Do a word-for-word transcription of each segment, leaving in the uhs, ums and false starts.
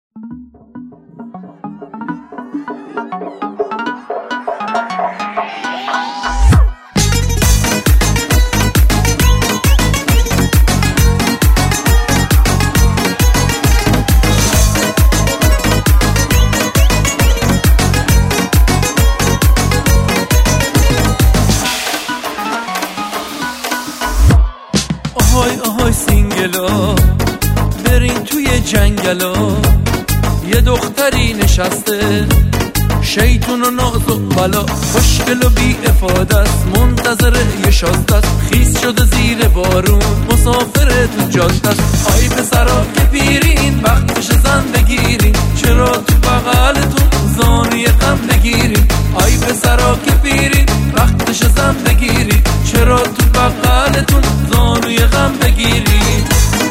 آهای آهای سینگلا برین توی جنگلا، یه دختری نشسته شیطون و ناز و بلا، خوشگل و بی افاده است، منتظر یه شازده است، خیس شده زیر بارون مسافر تو جاده است. آی پسرا که پیرین وقتش زن بگیرین، چرا تو بغلتون زانوی غم بگیرین؟ آی پسرا که پیرین وقتش زن بگیرین، چرا تو بغلتون زانوی غم بگیرین؟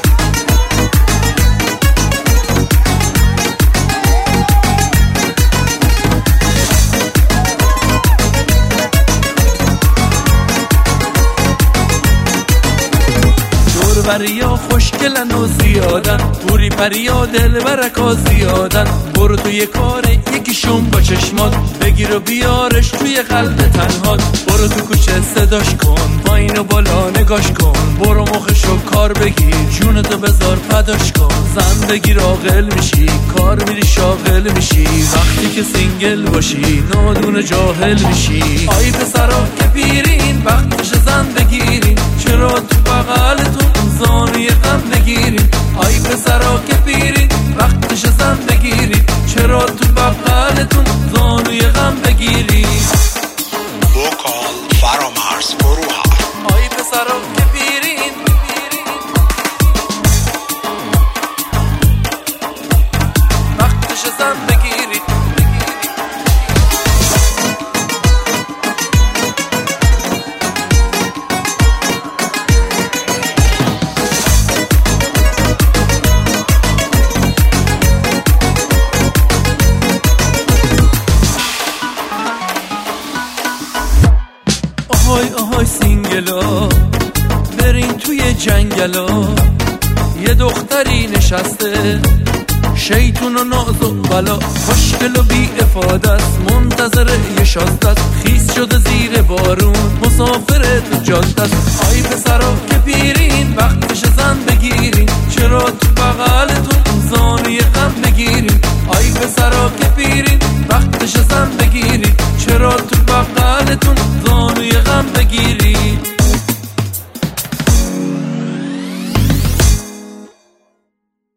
بریا خوشگلن و زیادن، پوری پریا دل برکا زیادن. برو توی کار یکیشون با چشمات، بگیر و بیارش توی قلب تنهات. برو تو کوچه صداش کن، پایین و بالا نگاش کن، برو مخشو کار بگیر، جونتو بذار فداش کن. زن بگیر عاقل میشی، کار میری شاغل میشی، وقتی که سینگل باشی نادون جاهل میشی. آی پسرا که پیرین وقتش زن بگیرین، چرا تو بغلتون زانوی غم بگیرین؟ آی پسرا که پیرین وقتش زن بگیرین، چرا تو بغلتون زانوی غم بگیرین؟ وکال فرامرز فروها. آی پسرا که پیرین وقتش زن بگیرین. آهای آهای سینگلا برین توی جنگلا، یه دختری نشسته شیطون و ناز و بلا، خوشگل و بی افاده است، منتظر یه شازده است، خیس شده زیر بارون مسافر تو جاده است. آی پسرا که پیرین وقتش زن بگیرین، چرا تو بغل